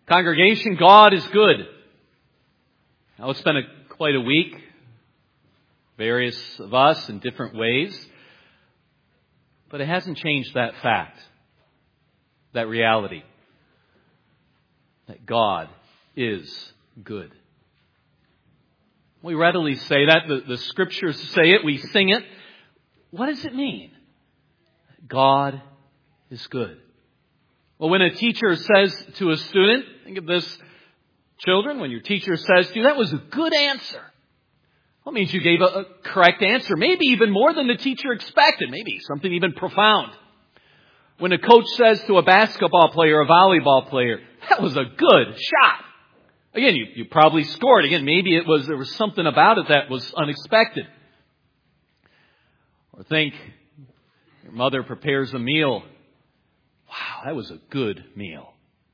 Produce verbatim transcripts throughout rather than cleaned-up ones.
Congregation, God is good. Now, it's been a, quite a week, various of us in different ways, but it hasn't changed that fact, that reality, that God is good. We readily say that. The, the Scriptures say it. We sing it. What does it mean? God is good. Well, when a teacher says to a student, think of this, children, when your teacher says to you, that was a good answer. Well, it means you gave a, a correct answer, maybe even more than the teacher expected, maybe something even profound. When a coach says to a basketball player, a volleyball player, that was a good shot. Again, you, you probably scored. Again, maybe it was there was something about it that was unexpected. Or think, your mother prepares a meal. Wow, that was a good meal.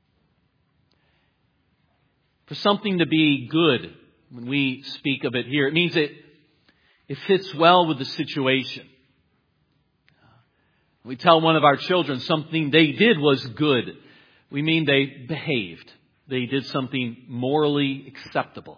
For something to be good, when we speak of it here, it means it, it fits well with the situation. We tell one of our children something they did was good. We mean they behaved. They did something morally acceptable.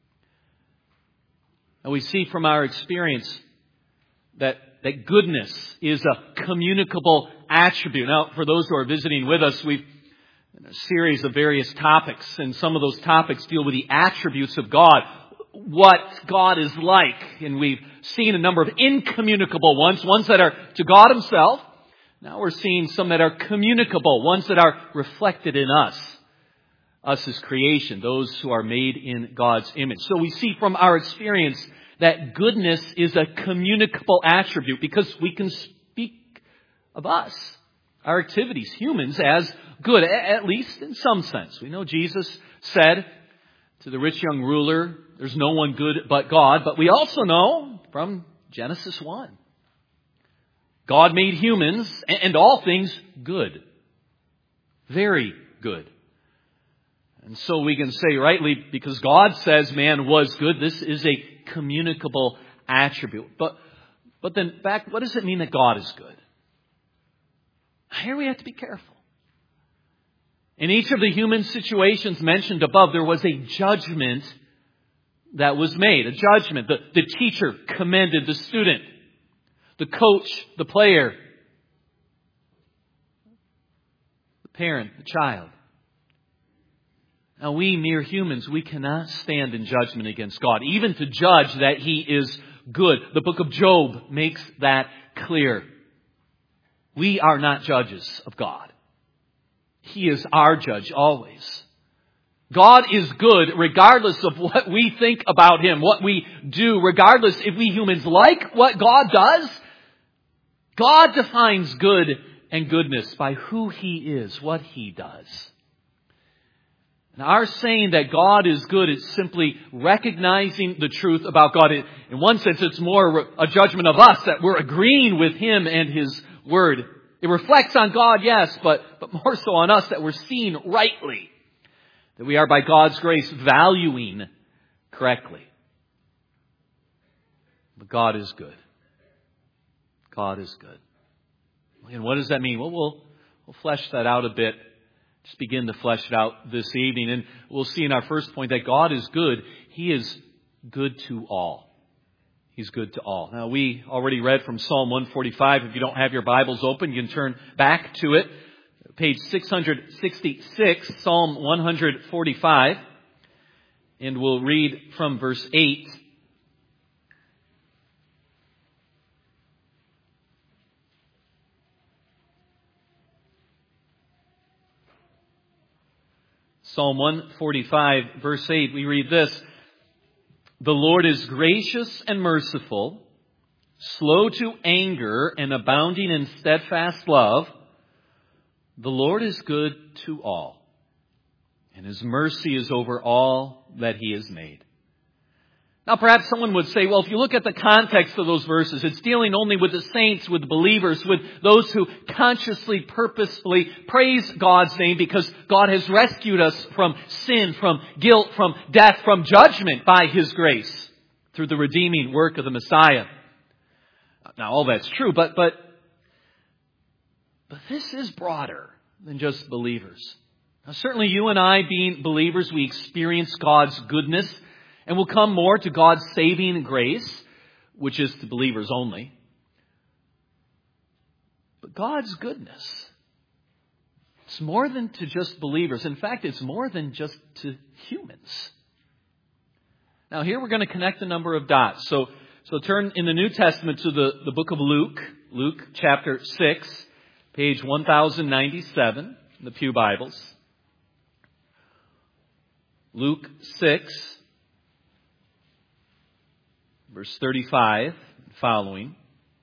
And we see from our experience that, that goodness is a communicable attribute. Now, for those who are visiting with us, we've in a series of various topics, and some of those topics deal with the attributes of God, what God is like. And we've seen a number of incommunicable ones, ones that are to God Himself. Now we're seeing some that are communicable, ones that are reflected in us, us as creation, those who are made in God's image. So we see from our experience that goodness is a communicable attribute because we can speak of us, our activities, humans, as good, at least in some sense. We know Jesus said to the rich young ruler, there's no one good but God. But we also know from Genesis one, God made humans and all things good. Very good. And so we can say rightly, because God says man was good, this is a communicable attribute. But, but then back, what does it mean that God is good? Here we have to be careful. In each of the human situations mentioned above, there was a judgment that was made. A judgment. The, the teacher commended the student. The coach, the player. The parent, the child. Now we mere humans, we cannot stand in judgment against God. Even to judge that He is good. The book of Job makes that clear. We are not judges of God. He is our judge always. God is good regardless of what we think about Him, what we do, regardless if we humans like what God does. God defines good and goodness by who He is, what He does. And our saying that God is good is simply recognizing the truth about God. In one sense, it's more a judgment of us, that we're agreeing with Him and His Word. It reflects on God, yes, but, but more so on us, that we're seeing rightly. That we are, by God's grace, valuing correctly. But God is good. God is good. And what does that mean? Well, we'll, we'll flesh that out a bit. Just begin to flesh it out this evening. And we'll see in our first point that God is good. He is good to all. He's good to all. Now, we already read from Psalm one forty-five. If you don't have your Bibles open, you can turn back to it. Page six sixty-six, Psalm one forty-five. And we'll read from verse eight. Psalm one forty-five, verse eight, we read this. The Lord is gracious and merciful, slow to anger and abounding in steadfast love. The Lord is good to all, and His mercy is over all that He has made. Now, perhaps someone would say, well, if you look at the context of those verses, it's dealing only with the saints, with believers, with those who consciously, purposefully praise God's name because God has rescued us from sin, from guilt, from death, from judgment by His grace through the redeeming work of the Messiah. Now, all that's true, but, but, but this is broader than just believers. Now, certainly you and I, being believers, we experience God's goodness and will come more to God's saving grace, which is to believers only. But God's goodness, it's more than to just believers. In fact, it's more than just to humans. Now, here we're going to connect a number of dots. So, so turn in the New Testament to the, the book of Luke, Luke chapter six, page one thousand ninety-seven in the Pew Bibles. Luke six, verse thirty-five and following.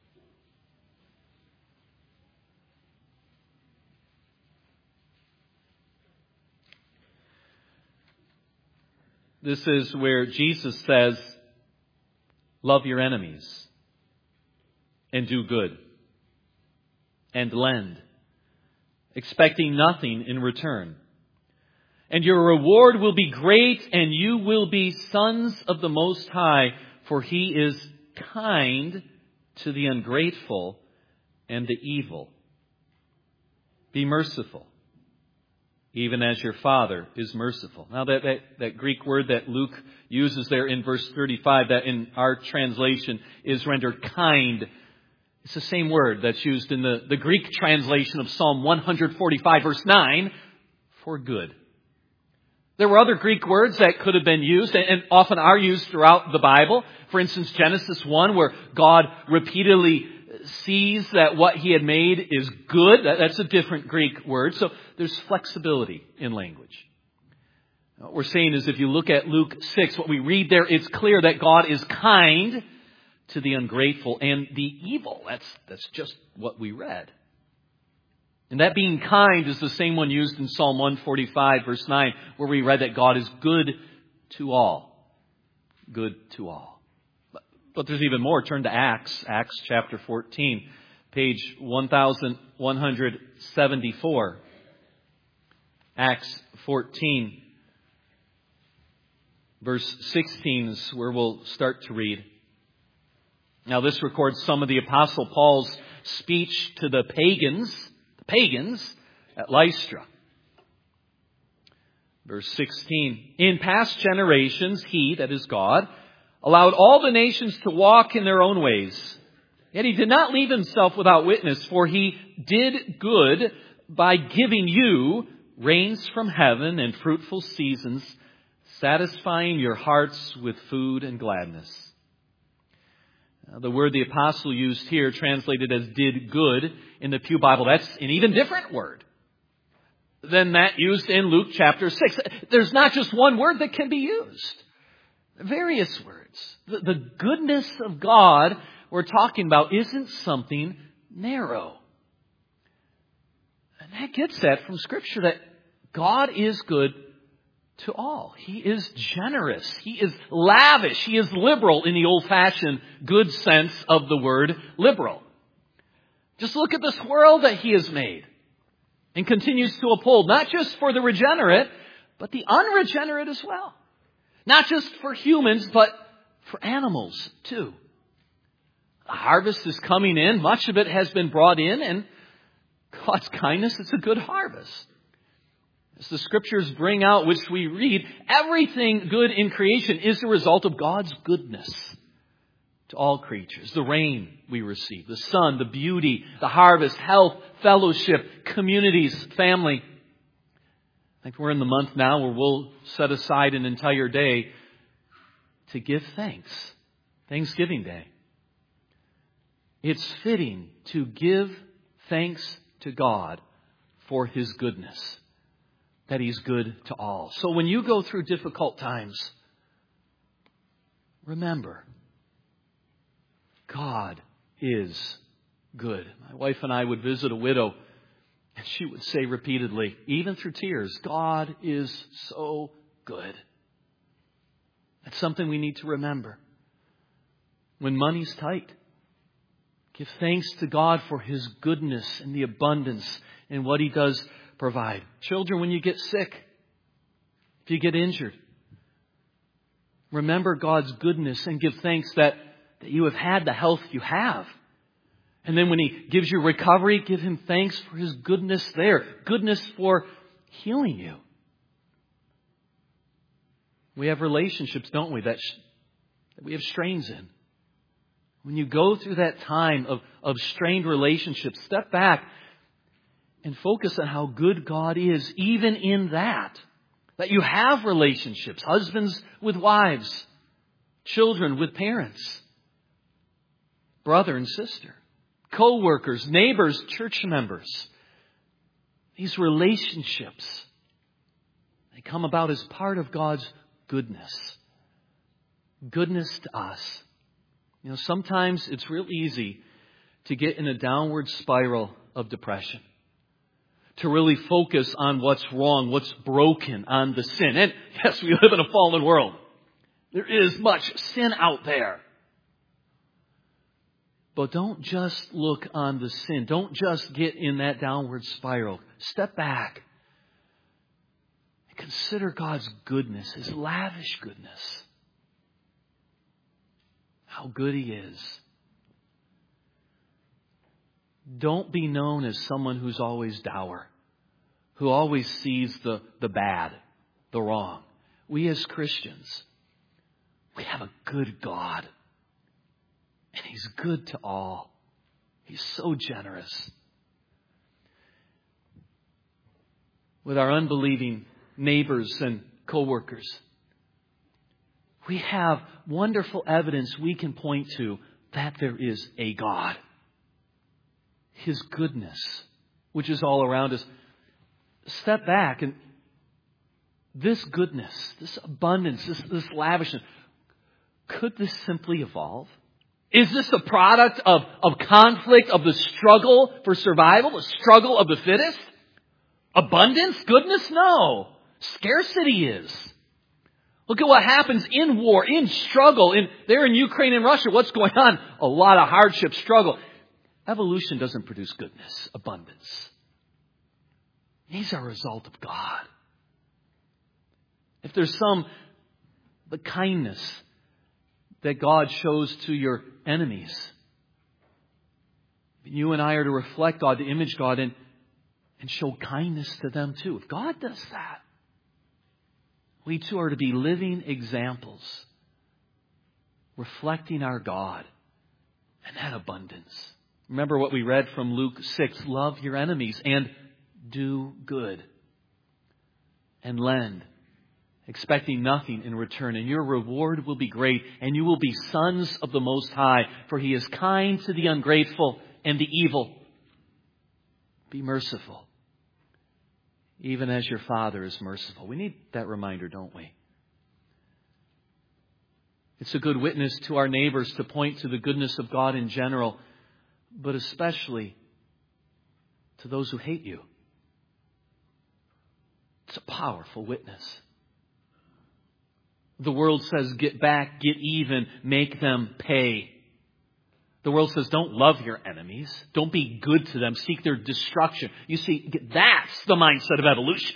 This is where Jesus says, love your enemies and do good and lend, expecting nothing in return. And your reward will be great, and you will be sons of the Most High, for He is kind to the ungrateful and the evil. Be merciful, even as your Father is merciful. Now that, that, that Greek word that Luke uses there in verse thirty-five, that in our translation is rendered kind, it's the same word that's used in the, the Greek translation of Psalm one forty-five, verse nine, for good. There were other Greek words that could have been used and often are used throughout the Bible. For instance, Genesis one, where God repeatedly sees that what He had made is good. That's a different Greek word. So there's flexibility in language. What we're saying is if you look at Luke six, what we read there, it's clear that God is kind to the ungrateful and the evil. That's, that's just what we read. And that being kind is the same one used in Psalm one forty-five, verse nine, where we read that God is good to all. Good to all. But, but there's even more. Turn to Acts, Acts chapter fourteen, page one thousand one hundred seventy-four. Acts fourteen, verse sixteen is where we'll start to read. Now this records some of the Apostle Paul's speech to the pagans, the pagans at Lystra. Verse sixteen, in past generations, He, that is God, allowed all the nations to walk in their own ways. Yet He did not leave Himself without witness, for He did good by giving you rains from heaven and fruitful seasons, satisfying your hearts with food and gladness. Now, the word the apostle used here, translated as did good in the Pew Bible, that's an even different word than that used in Luke chapter six. There's not just one word that can be used. Various words. The, the goodness of God we're talking about isn't something narrow. And that gets that from Scripture, that God is good to all. He is generous. He is lavish. He is liberal in the old-fashioned good sense of the word liberal. Just look at this world that He has made and continues to uphold, not just for the regenerate, but the unregenerate as well. Not just for humans, but for animals too. The harvest is coming in. Much of it has been brought in, and God's kindness, it's a good harvest. As the Scriptures bring out, which we read, everything good in creation is the result of God's goodness to all creatures. The rain we receive, the sun, the beauty, the harvest, health, fellowship, communities, family. I think we're in the month now where we'll set aside an entire day to give thanks. Thanksgiving Day. It's fitting to give thanks to God for His goodness, that He's good to all. So when you go through difficult times, remember, God is good. My wife and I would visit a widow, and she would say repeatedly, even through tears, God is so good. That's something we need to remember. When money's tight, give thanks to God for His goodness and the abundance in what He does provide. Children, when you get sick, if you get injured, remember God's goodness and give thanks that, that you have had the health you have. And then when He gives you recovery, give Him thanks for His goodness there. Goodness for healing you. We have relationships, don't we, that, sh- that we have strains in. When you go through that time of, of strained relationships, step back and focus on how good God is, even in that. That you have relationships, husbands with wives, children with parents, brother and sister, co-workers, neighbors, church members. These relationships, they come about as part of God's goodness. Goodness to us. You know, sometimes it's real easy to get in a downward spiral of depression. To really focus on what's wrong, what's broken, on the sin. And yes, we live in a fallen world. There is much sin out there. But don't just look on the sin. Don't just get in that downward spiral. Step back. And consider God's goodness, His lavish goodness. How good He is. Don't be known as someone who's always dour, who always sees the, the bad, the wrong. We as Christians, we have a good God. And He's good to all. He's so generous. With our unbelieving neighbors and co-workers, we have wonderful evidence we can point to that there is a God. His goodness, which is all around us. Step back and this goodness, this abundance, this, this lavishness, could this simply evolve? Is this a product of, of conflict, of the struggle for survival, the struggle of the fittest? Abundance? Goodness? No. Scarcity is. Look at what happens in war, in struggle, in there in Ukraine and Russia. What's going on? A lot of hardship, struggle. Evolution doesn't produce goodness, abundance. These are a result of God. If there's some the kindness that God shows to your enemies, you and I are to reflect God, to image God, and, and show kindness to them too. If God does that, we too are to be living examples, reflecting our God and that abundance. Remember what we read from Luke six. Love your enemies and do good and lend, expecting nothing in return. And your reward will be great, and you will be sons of the Most High, for He is kind to the ungrateful and the evil. Be merciful, even as your Father is merciful. We need that reminder, don't we? It's a good witness to our neighbors to point to the goodness of God in general, but especially to those who hate you. It's a powerful witness. The world says, get back, get even, make them pay. The world says, don't love your enemies. Don't be good to them. Seek their destruction. You see, that's the mindset of evolution.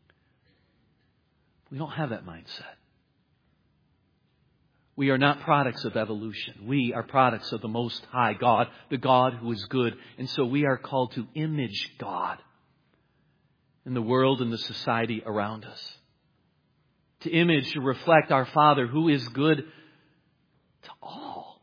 We don't have that mindset. We are not products of evolution. We are products of the Most High God, the God who is good. And so we are called to image God in the world and the society around us. To image, to reflect our Father who is good to all.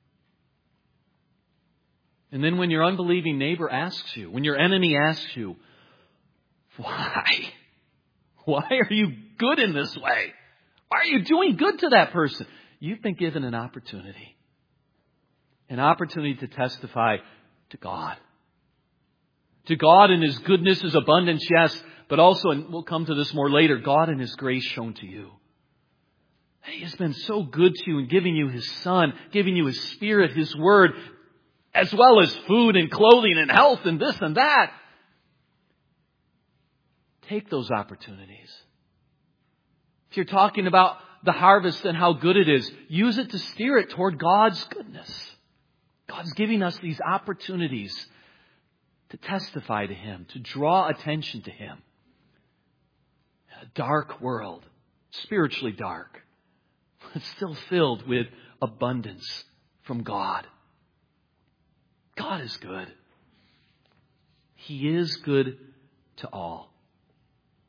And then when your unbelieving neighbor asks you, when your enemy asks you, why? Why are you good in this way? Why are you doing good to that person? You've been given an opportunity. An opportunity to testify to God. To God in His goodness, His abundance, yes, but also, and we'll come to this more later, God in His grace shown to you. He has been so good to you in giving you His Son, giving you His Spirit, His Word, as well as food and clothing and health and this and that. Take those opportunities. If you're talking about the harvest and how good it is, use it to steer it toward God's goodness. God's giving us these opportunities to testify to Him, to draw attention to Him. In a dark world, spiritually dark, but still filled with abundance from God. God is good. He is good to all.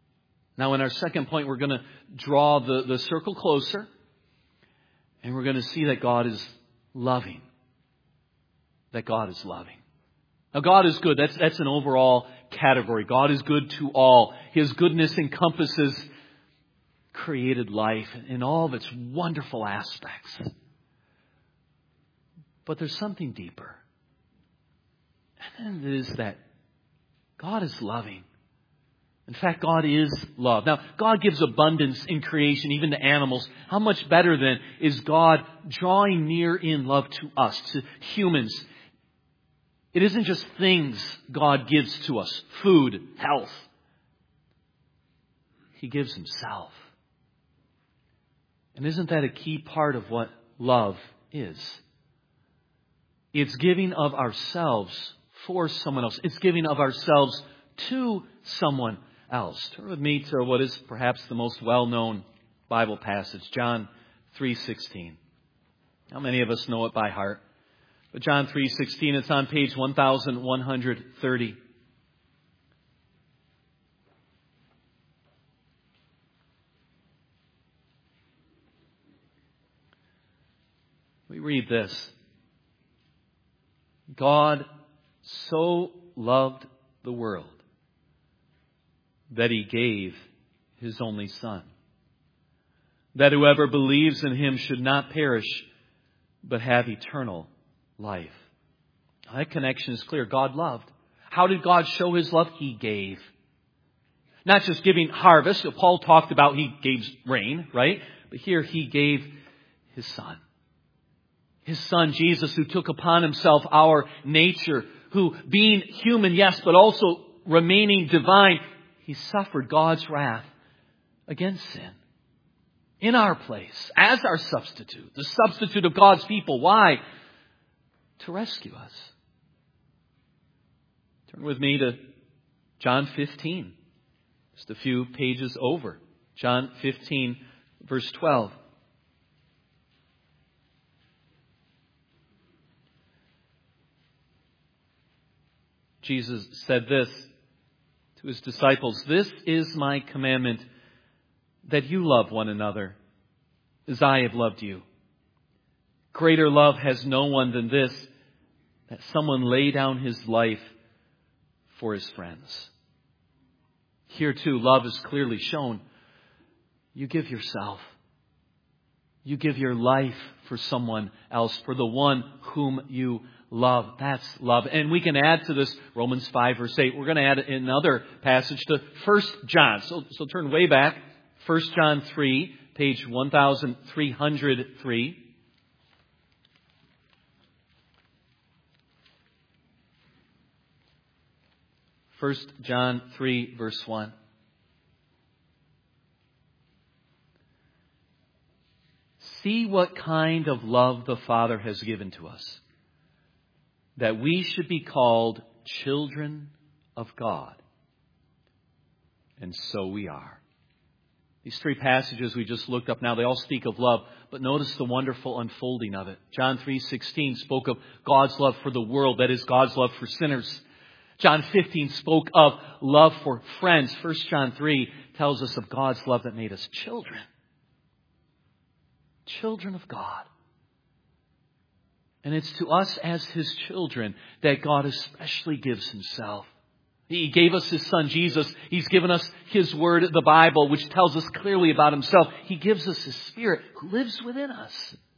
Now, in our second point, we're going to draw the, the circle closer, and we're going to see that God is loving. That God is loving. Now, God is good. That's, that's an overall category. God is good to all. His goodness encompasses created life in all of its wonderful aspects. But there's something deeper. And it is that God is loving. In fact, God is love. Now, God gives abundance in creation, even to animals. How much better then is God drawing near in love to us, to humans? It isn't just things God gives to us, food, health. He gives Himself. And isn't that a key part of what love is? It's giving of ourselves for someone else. It's giving of ourselves to someone else. Turn with me to what is perhaps the most well-known Bible passage, John three sixteen. How many of us know it by heart? But John three sixteen, it's on page one thousand one hundred thirty. We read this. God so loved the world that He gave His only Son, that whoever believes in Him should not perish, but have eternal life. That connection is clear. God loved. How did God show His love? He gave. Not just giving harvest. Paul talked about He gave rain, right? But here He gave His Son. His Son, Jesus, who took upon Himself our nature, who being human, yes, but also remaining divine, He suffered God's wrath against sin in our place as our substitute, the substitute of God's people. Why? To rescue us. Turn with me to John fifteen, just a few pages over. John fifteen, verse twelve. Jesus said this to His disciples, "This is my commandment, that you love one another as I have loved you. Greater love has no one than this, that someone lay down his life for his friends." Here too, love is clearly shown. You give yourself. You give your life for someone else, for the one whom you love. That's love. And we can add to this Romans five verse eight. We're going to add another passage to First John. So, so turn way back. First John three, page one thousand three hundred three. First John three, verse one. See what kind of love the Father has given to us, that we should be called children of God. And so we are. These three passages we just looked up now, they all speak of love, but notice the wonderful unfolding of it. John three sixteen spoke of God's love for the world, that is God's love for sinners. John fifteen spoke of love for friends. First John three tells us of God's love that made us children. Children of God. And it's to us as His children that God especially gives Himself. He gave us His Son, Jesus. He's given us His Word, the Bible, which tells us clearly about Himself. He gives us His Spirit who lives within us.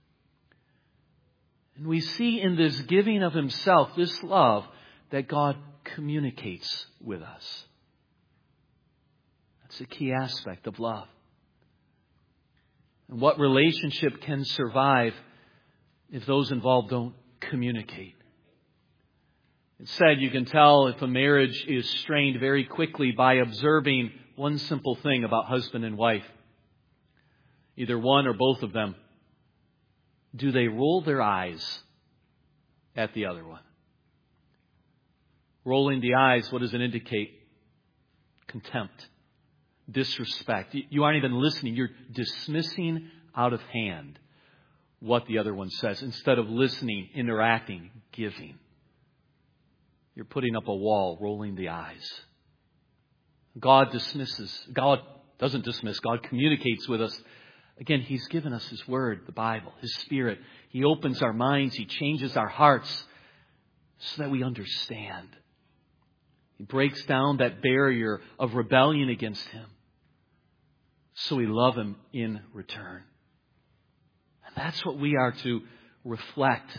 And we see in this giving of Himself, this love, that God communicates with us. That's a key aspect of love. And what relationship can survive if those involved don't communicate? It's said you can tell if a marriage is strained very quickly by observing one simple thing about husband and wife. Either one or both of them. Do they roll their eyes at the other one? Rolling the eyes, what does it indicate? Contempt. Disrespect. You aren't even listening. You're dismissing out of hand what the other one says. Instead of listening, interacting, giving. You're putting up a wall, rolling the eyes. God dismisses. God doesn't dismiss. God communicates with us. Again, He's given us His Word, the Bible, His Spirit. He opens our minds. He changes our hearts so that we understand. He breaks down that barrier of rebellion against Him so we love Him in return. And that's what we are to reflect.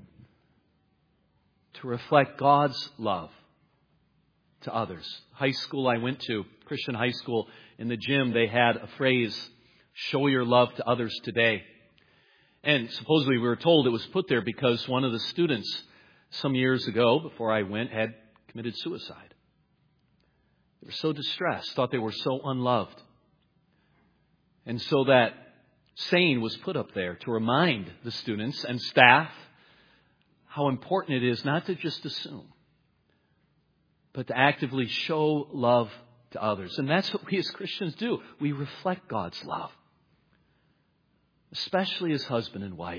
To reflect God's love to others. High school I went to, Christian high school, in the gym they had a phrase, show your love to others today. And supposedly we were told it was put there because one of the students some years ago, before I went, had committed suicide. They were so distressed, thought they were so unloved. And so that saying was put up there to remind the students and staff how important it is not to just assume, but to actively show love to others. And that's what we as Christians do. We reflect God's love, especially as husband and wife.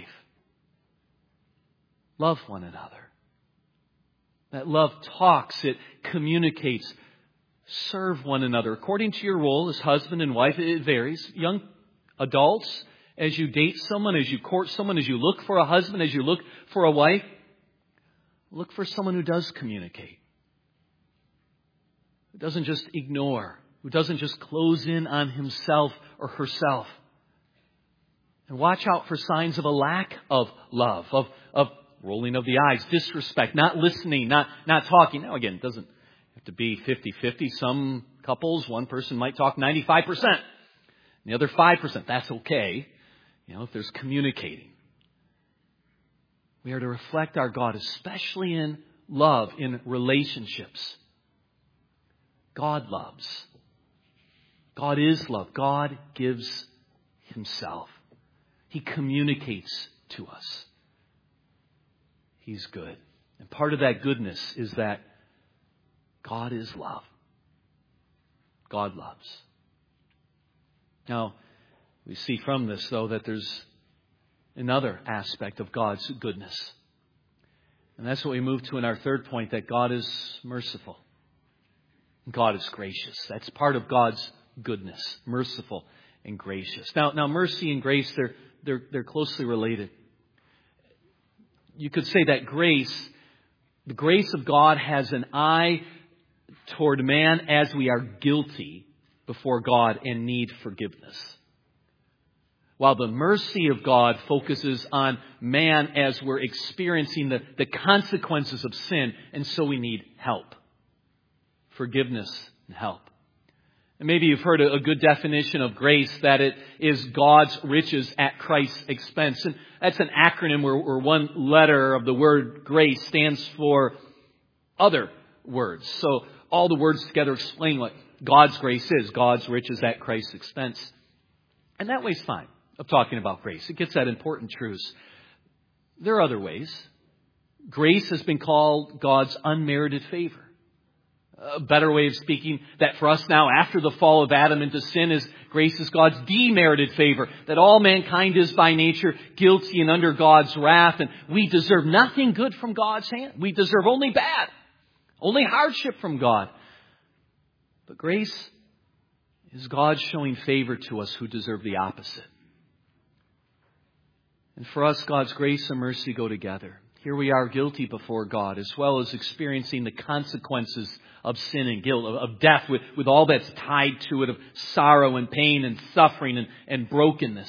Love one another. That love talks, it communicates. Serve one another according to your role as husband and wife. It varies. Young adults, as you date someone, as you court someone, as you look for a husband, as you look for a wife, look for someone who does communicate. Who doesn't just ignore. Who doesn't just close in on himself or herself. And watch out for signs of a lack of love, of, of rolling of the eyes, disrespect, not listening, not, not talking. Now again, it doesn't have to be fifty-fifty. Some couples, one person might talk ninety-five percent. The other five percent, that's okay. You know, if there's communicating. We are to reflect our God, especially in love, in relationships. God loves. God is love. God gives Himself. He communicates to us. He's good. And part of that goodness is that God is love. God loves. Now, we see from this, though, that there's another aspect of God's goodness. And that's what we move to in our third point, that God is merciful. God is gracious. That's part of God's goodness, merciful and gracious. Now, now mercy and grace, they're, they're, they're closely related. You could say that grace, the grace of God has an eye toward man as we are guilty before God and need forgiveness. While the mercy of God focuses on man as we're experiencing the, the consequences of sin, and so we need help. Forgiveness and help. And maybe you've heard a, a good definition of grace, that it is God's riches at Christ's expense. And that's an acronym where, where one letter of the word grace stands for other words. So all the words together explain what God's grace is. God's riches at Christ's expense. And that way's fine of talking about grace. It gets at important truths. There are other ways. Grace has been called God's unmerited favor. A better way of speaking, that for us now, after the fall of Adam into sin, is grace is God's demerited favor. That all mankind is by nature guilty and under God's wrath, and we deserve nothing good from God's hand. We deserve only bad, only hardship from God. But grace is God showing favor to us who deserve the opposite. And for us, God's grace and mercy go together. Here we are guilty before God, as well as experiencing the consequences of sin and guilt, of, of death, with, with all that's tied to it, of sorrow and pain and suffering and, and brokenness.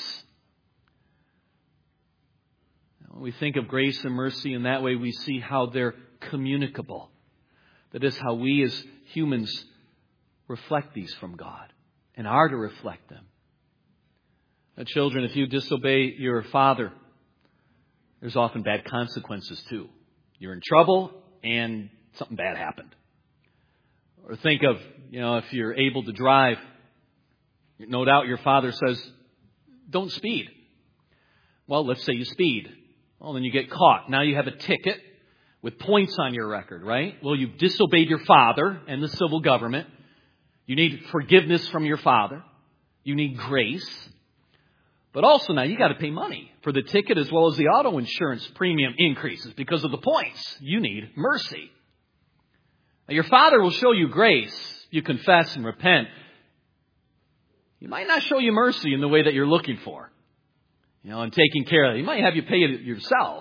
When we think of grace and mercy in that way, we see how they're communicable. That is how we as humans reflect these from God and are to reflect them. Now, children, if you disobey your father, there's often bad consequences too. You're in trouble and something bad happened. Or think of, you know, if you're able to drive, no doubt your father says, don't speed. Well, let's say you speed. Well, then you get caught. Now you have a ticket with points on your record, right? Well, you've disobeyed your father and the civil government. You need forgiveness from your father. You need grace. But also now you got to pay money for the ticket as well as the auto insurance premium increases because of the points. You need mercy. Now, your father will show you grace. You confess and repent. He might not show you mercy in the way that you're looking for, you know, and taking care of it. He might have you pay it yourself.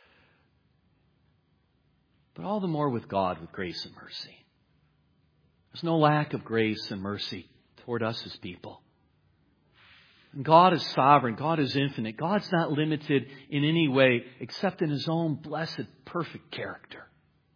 But all the more with God, with grace and mercy. There's no lack of grace and mercy toward us as people. And God is sovereign. God is infinite. God's not limited in any way except in His own blessed, perfect character.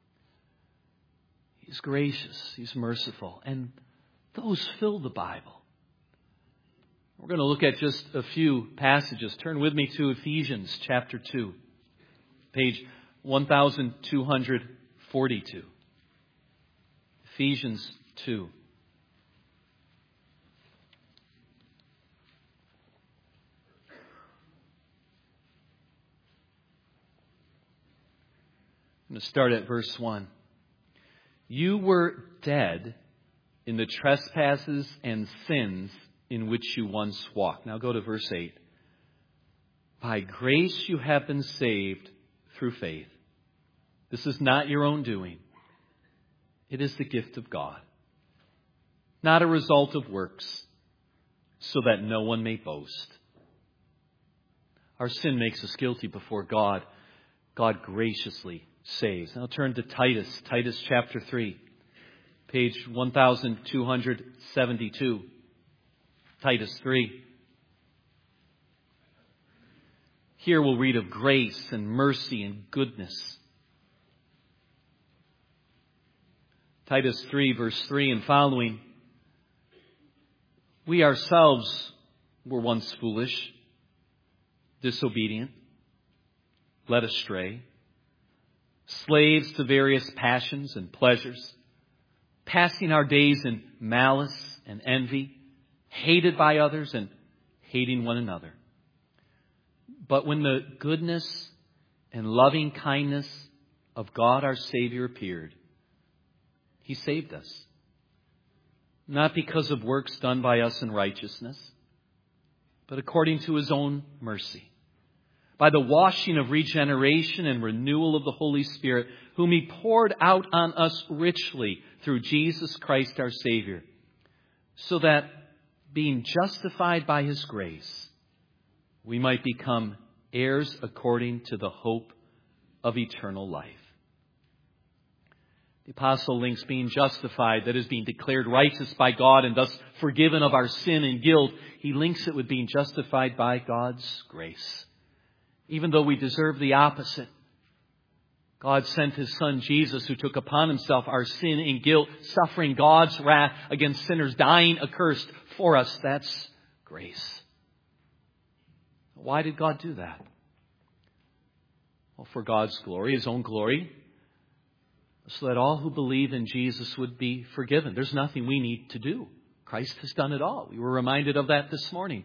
He's gracious. He's merciful. And those fill the Bible. We're going to look at just a few passages. Turn with me to Ephesians chapter two, page one thousand two hundred forty-two. Ephesians two. I'm going to start at verse one. You were dead in the trespasses and sins in which you once walked. Now go to verse eight. By grace you have been saved through faith. This is not your own doing. It is the gift of God, not a result of works, so that no one may boast. Our sin makes us guilty before God. God graciously saves. Now turn to Titus, Titus chapter three, page one thousand two hundred seventy-two. Titus three. Here we'll read of grace and mercy and goodness. Titus three, verse three and following. We ourselves were once foolish, disobedient, led astray, slaves to various passions and pleasures, passing our days in malice and envy, hated by others and hating one another. But when the goodness and loving kindness of God our Savior appeared, He saved us. Not because of works done by us in righteousness, but according to His own mercy, by the washing of regeneration and renewal of the Holy Spirit, whom He poured out on us richly through Jesus Christ our Savior, so that, being justified by His grace, we might become heirs according to the hope of eternal life. The apostle links being justified, that is, being declared righteous by God and thus forgiven of our sin and guilt. He links it with being justified by God's grace. Even though we deserve the opposite, God sent His Son Jesus, who took upon Himself our sin and guilt, suffering God's wrath against sinners, dying accursed for us. That's grace. Why did God do that? Well, for God's glory, His own glory, so that all who believe in Jesus would be forgiven. There's nothing we need to do. Christ has done it all. We were reminded of that this morning.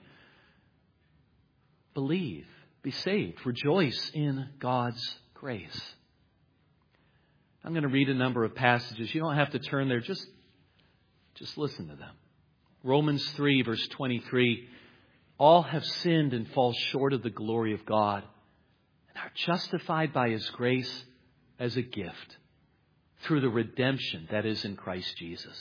Believe, be saved, rejoice in God's grace. I'm going to read a number of passages. You don't have to turn there. Just, just listen to them. Romans three, verse twenty-three. All have sinned and fall short of the glory of God and are justified by His grace as a gift through the redemption that is in Christ Jesus.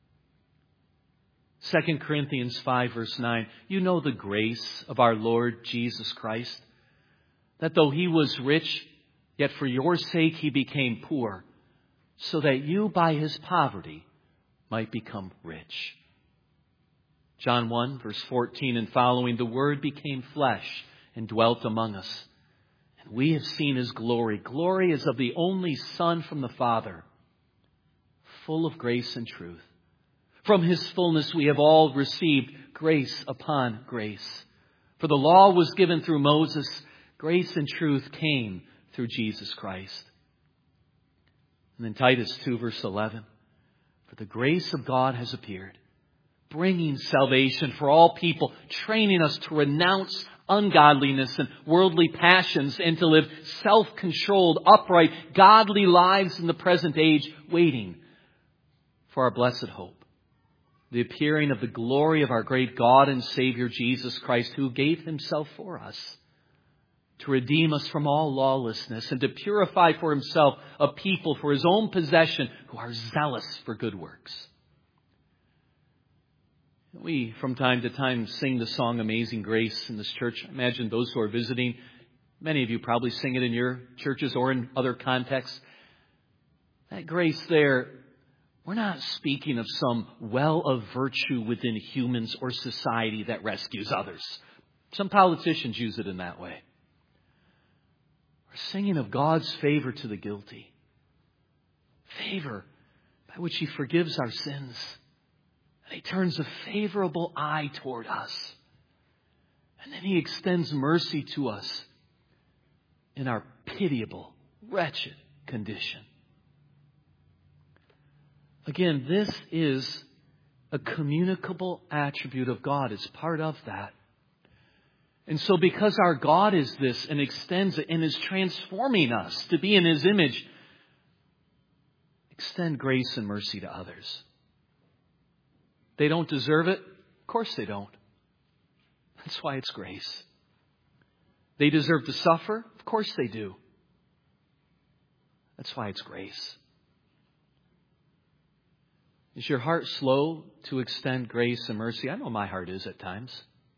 Second Corinthians five, verse nine. You know the grace of our Lord Jesus Christ, that though He was rich, yet for your sake He became poor, so that you by His poverty might become rich. John one, verse fourteen and following, the Word became flesh and dwelt among us. And we have seen His glory. Glory is of the only Son from the Father, full of grace and truth. From His fullness we have all received grace upon grace. For the law was given through Moses. Grace and truth came through Jesus Christ. And then Titus two, verse eleven. For the grace of God has appeared, bringing salvation for all people, training us to renounce ungodliness and worldly passions and to live self-controlled, upright, godly lives in the present age, waiting for our blessed hope, the appearing of the glory of our great God and Savior Jesus Christ, who gave Himself for us to redeem us from all lawlessness and to purify for Himself a people for His own possession who are zealous for good works. We, from time to time, sing the song Amazing Grace in this church. I imagine those who are visiting, many of you probably sing it in your churches or in other contexts. That grace there, we're not speaking of some well of virtue within humans or society that rescues others. Some politicians use it in that way. We're singing of God's favor to the guilty. Favor by which He forgives our sins. And He turns a favorable eye toward us. And then He extends mercy to us in our pitiable, wretched condition. Again, this is a communicable attribute of God. It's part of that. And so because our God is this and extends it and is transforming us to be in His image, extend grace and mercy to others. They don't deserve it? Of course they don't. That's why it's grace. They deserve to suffer? Of course they do. That's why it's grace. Is your heart slow to extend grace and mercy? I know my heart is at times.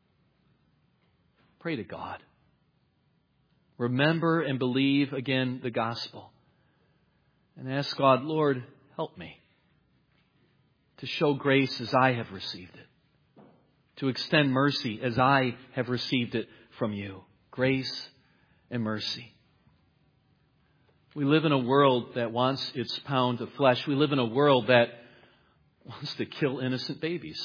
Pray to God. Remember and believe again the gospel. And ask God, Lord, help me to show grace as I have received it. To extend mercy as I have received it from you. Grace and mercy. We live in a world that wants its pound of flesh. We live in a world that wants to kill innocent babies.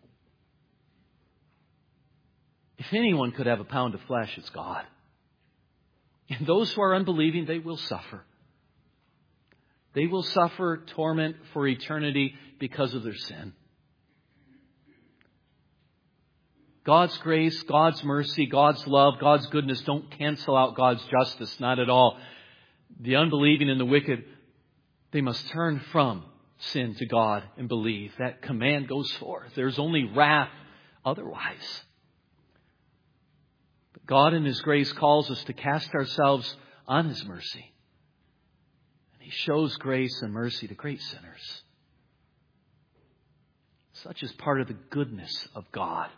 If anyone could have a pound of flesh, it's God. And those who are unbelieving, they will suffer. They will suffer torment for eternity because of their sin. God's grace, God's mercy, God's love, God's goodness don't cancel out God's justice, not at all. The unbelieving and the wicked, they must turn from sin to God and believe. That command goes forth. There's only wrath otherwise. But God in His grace calls us to cast ourselves on His mercy. And He shows grace and mercy to great sinners. Such is part of the goodness of God.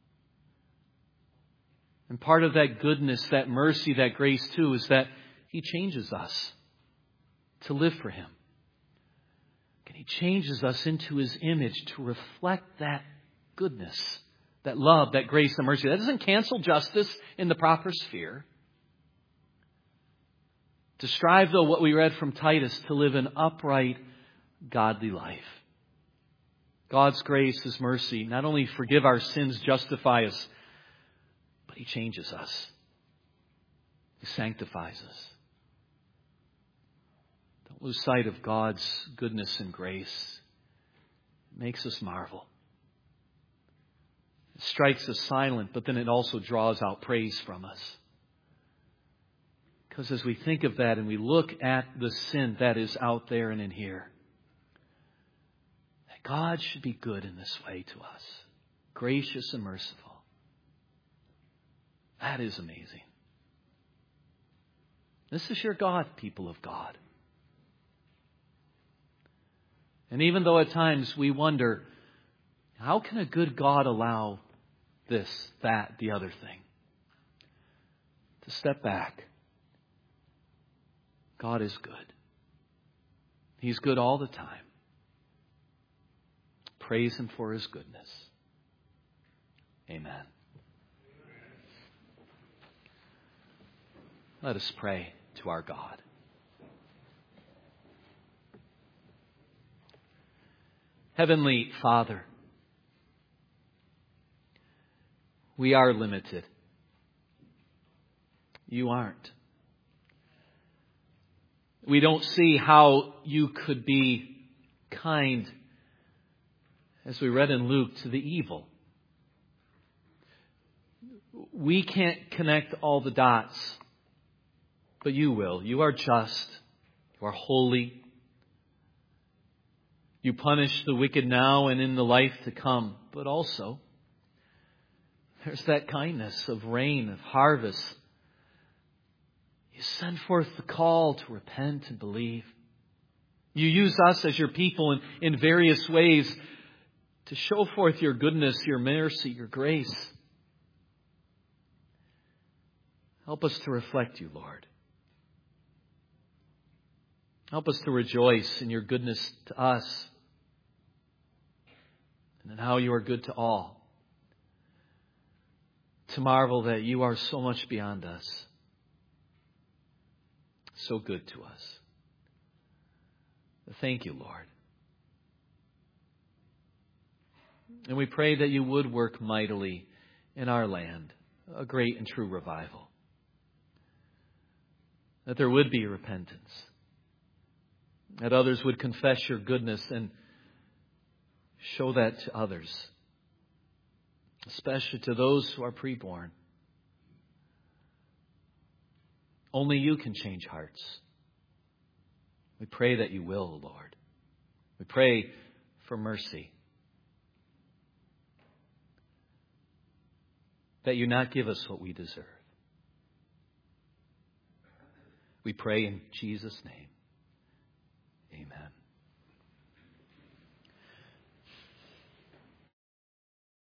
And part of that goodness, that mercy, that grace too, is that He changes us to live for Him. And He changes us into His image to reflect that goodness, that love, that grace and mercy. That doesn't cancel justice in the proper sphere. To strive, though, what we read from Titus, to live an upright, godly life. God's grace, His mercy, not only forgive our sins, justify us, but He changes us. He sanctifies us. Don't lose sight of God's goodness and grace. It makes us marvel. It strikes us silent, but then it also draws out praise from us. Because as we think of that and we look at the sin that is out there and in here, that God should be good in this way to us. Gracious and merciful. That is amazing. This is your God, people of God. And even though at times we wonder, how can a good God allow this, that, the other thing? To step back. God is good. He's good all the time. Praise Him for His goodness. Amen. Let us pray to our God. Heavenly Father, we are limited. You aren't. We don't see how You could be kind, as we read in Luke, to the evil. We can't connect all the dots, but You will. You are just. You are holy. You punish the wicked now and in the life to come, but also there's that kindness of rain, of harvest. You send forth the call to repent and believe. You use us as Your people in, in various ways to show forth your goodness, your mercy, your grace. Help us to reflect you, Lord. Help us to rejoice in your goodness to us and in how you are good to all. To marvel that you are so much beyond us, so good to us. Thank you, Lord. And we pray that you would work mightily in our land, a great and true revival. That there would be repentance. That others would confess your goodness and show that to others, especially to those who are preborn. Only you can change hearts. We pray that you will, Lord. We pray for mercy. That you not give us what we deserve. We pray in Jesus' name. Amen.